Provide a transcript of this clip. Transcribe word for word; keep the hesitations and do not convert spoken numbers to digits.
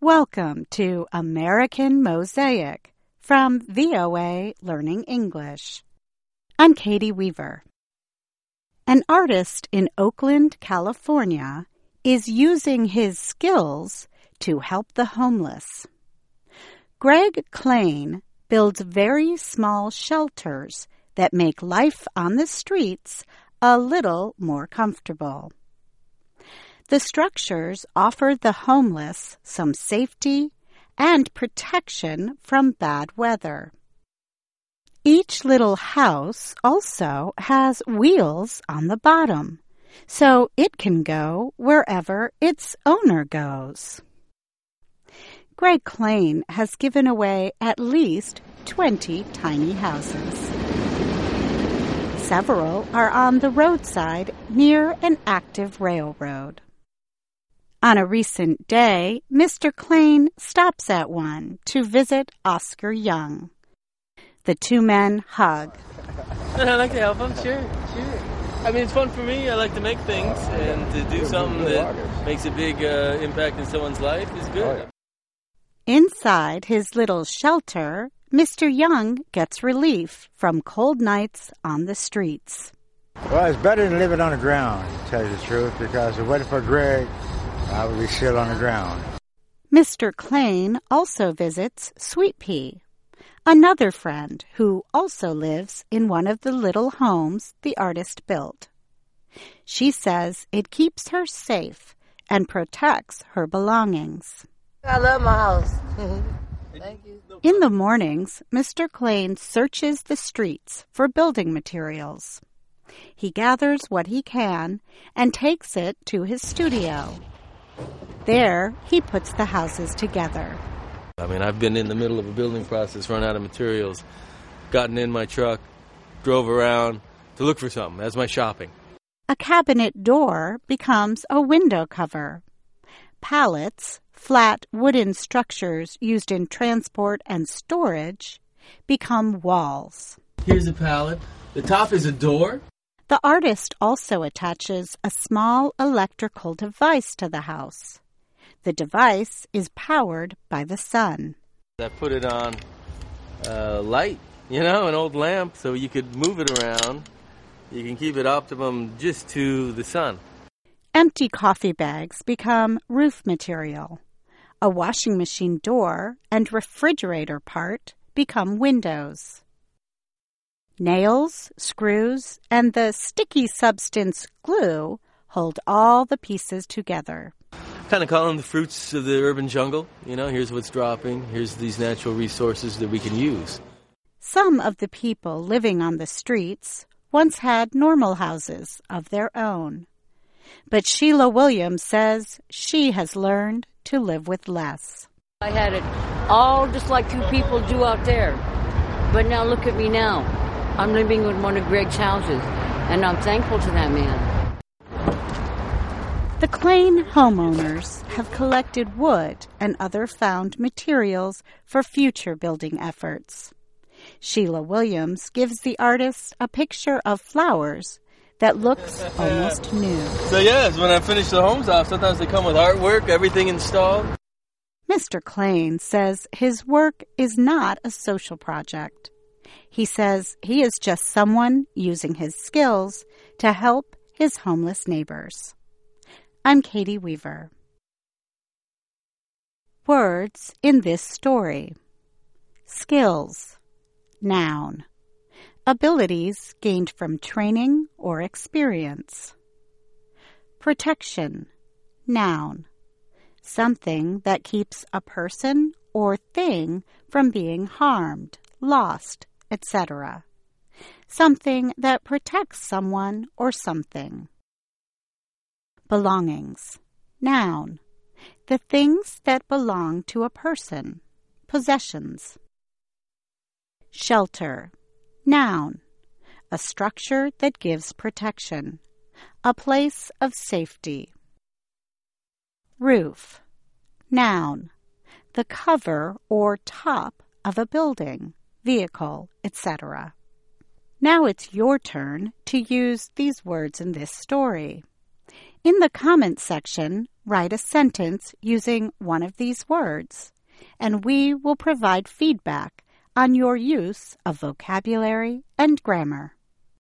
Welcome to American Mosaic from V O A Learning English. I'm Katie Weaver. An artist in Oakland, California, is using his skills to help the homeless. Greg Klein builds very small shelters that make life on the streets a little more comfortable. The structures offer the homeless some safety and protection from bad weather. Each little house also has wheels on the bottom, so it can go wherever its owner goes. Greg Klein has given away at least twenty tiny houses. Several are on the roadside near an active railroad. On a recent day, Mister Klein stops at one to visit Oscar Young. The two men hug. I like to help them, sure, sure. I mean, it's fun for me. I like to make things, and to do something that makes a big uh, impact in someone's life is good. Inside his little shelter, Mister Young gets relief from cold nights on the streets. Well, it's better than living on the ground, to tell you the truth, because if it wasn't for Greg, I would be still on the ground. Mister Klein also visits Sweet Pea, another friend who also lives in one of the little homes the artist built. She says it keeps her safe and protects her belongings. I love my house. Thank you. In the mornings, Mister Klein searches the streets for building materials. He gathers what he can and takes it to his studio. There, he puts the houses together. I mean, I've been in the middle of a building process, run out of materials, gotten in my truck, drove around to look for something. That's my shopping. A cabinet door becomes a window cover. Pallets, flat wooden structures used in transport and storage, become walls. Here's a pallet. The top is a door. The artist also attaches a small electrical device to the house. The device is powered by the sun. I put it on uh, light, you know, an old lamp, so you could move it around. You can keep it optimum just to the sun. Empty coffee bags become roof material. A washing machine door and refrigerator part become windows. Nails, screws, and the sticky substance glue hold all the pieces together. Kind of call them the fruits of the urban jungle. You know, here's what's dropping. Here's these natural resources that we can use. Some of the people living on the streets once had normal houses of their own. But Sheila Williams says she has learned to live with less. I had it all just like two people do out there. But now look at me now. I'm living in one of Greg's houses, and I'm thankful to that man. The Klein homeowners have collected wood and other found materials for future building efforts. Sheila Williams gives the artist a picture of flowers that looks almost new. So yes, when I finish the homes off, sometimes they come with artwork, everything installed. Mister Klein says his work is not a social project. He says he is just someone using his skills to help his homeless neighbors. I'm Katie Weaver. Words in this story. Skills. Noun. Abilities gained from training or experience. Protection. Noun. Something that keeps a person or thing from being harmed, lost, et cetera. Something that protects someone or something. Belongings. Noun. The things that belong to a person. Possessions. Shelter. Noun. A structure that gives protection. A place of safety. Roof. Noun. The cover or top of a building, vehicle, et cetera. Now it's your turn to use these words in this story. In the comments section, write a sentence using one of these words, and we will provide feedback on your use of vocabulary and grammar.